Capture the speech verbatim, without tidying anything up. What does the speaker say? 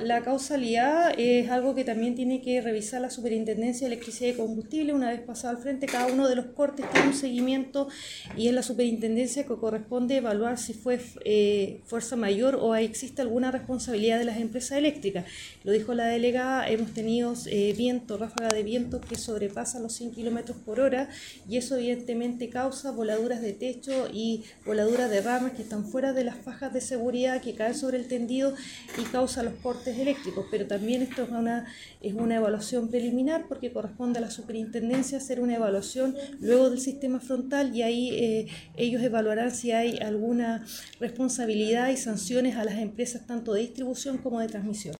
La causalidad es algo que también tiene que revisar la Superintendencia de Electricidad y Combustible. Una vez pasado al frente, cada uno de los cortes tiene un seguimiento y es la Superintendencia que corresponde evaluar si fue eh, fuerza mayor o existe alguna responsabilidad de las empresas eléctricas. Lo dijo la delegada, hemos tenido eh, viento, ráfaga de viento que sobrepasan los cien kilómetros por hora y eso evidentemente causa voladuras de techo y voladuras de ramas que están fuera de las fajas de seguridad que caen sobre el tendido y causa los cortes eléctricos, pero también esto es una, es una evaluación preliminar porque corresponde a la Superintendencia hacer una evaluación luego del sistema frontal y ahí eh, ellos evaluarán si hay alguna responsabilidad y sanciones a las empresas tanto de distribución como de transmisión.